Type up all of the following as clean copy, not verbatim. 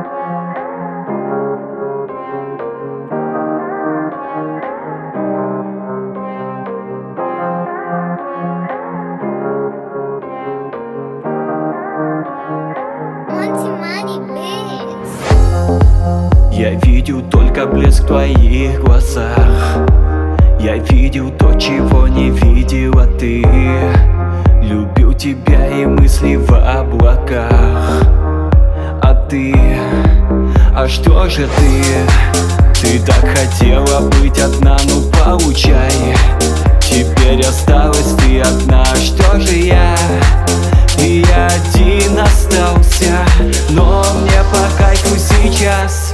Я видел только блеск в твоих глазах. Я видел то, чего не видела ты. Любил тебя и мысли в облаках. А ты, а что же ты? Ты так хотела быть одна, ну получай. Теперь осталась ты одна, что же я? И я один остался, но мне по кайфу сейчас.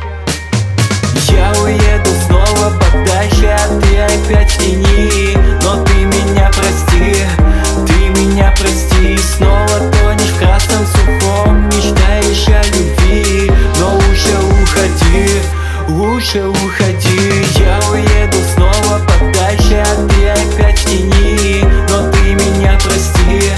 Я уеду снова подальше, а ты опять в тени. Но ты меня прости, и снова тонешь в красном сухом, мечтаешь о любви. Но лучше уходи. Я уеду снова подальше, а ты опять в тени. Но ты меня прости,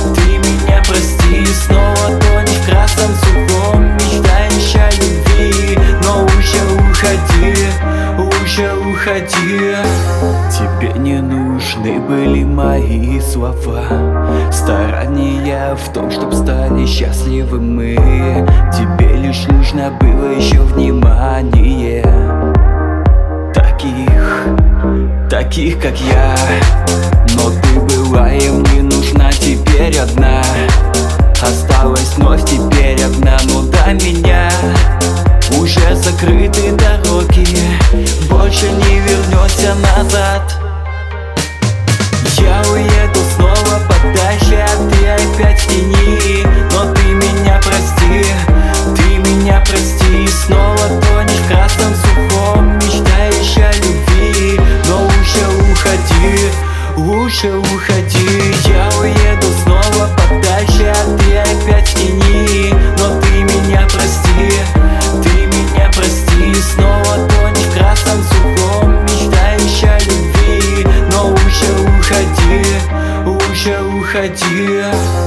и снова тонешь в красном сухом, мечтаешь о любви. Но лучше уходи. Тебе не нужны были мои слова, старания в том, чтоб стали счастливы мы. Тебе лишь нужно было еще внимание таких как я. Но ты была им не нужна, теперь одна. Осталась вновь теперь одна, но до меня уже закрыты дороги, больше не вернешься назад. Я уеду снова подальше, а ты опять в тени. Но ты меня прости, и снова тонешь в красном сухом, мечтаешь о любви. Но лучше уходи. Я уеду снова подальше, а ты опять в тени. Но ты меня прости, и снова тонешь в красном сухом, мечтаешь о любви. Но лучше уходи.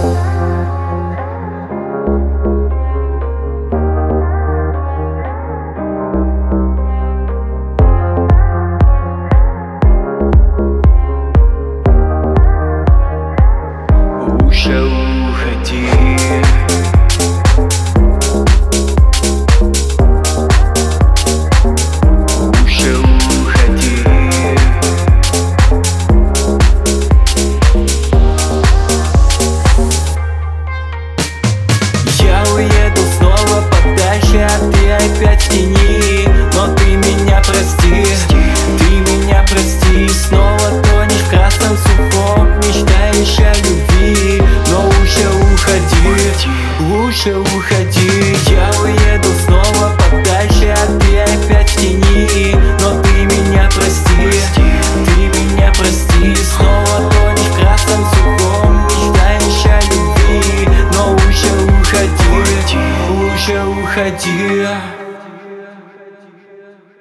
Опять в тени, но ты меня прости, и снова тонешь в красном сухом, мечтаешь о любви. Но лучше уходи. Я уеду снова подальше, а ты опять в тени. Но ты меня прости, и снова тонешь в красном сухом, мечтаешь о любви. Но лучше уходи.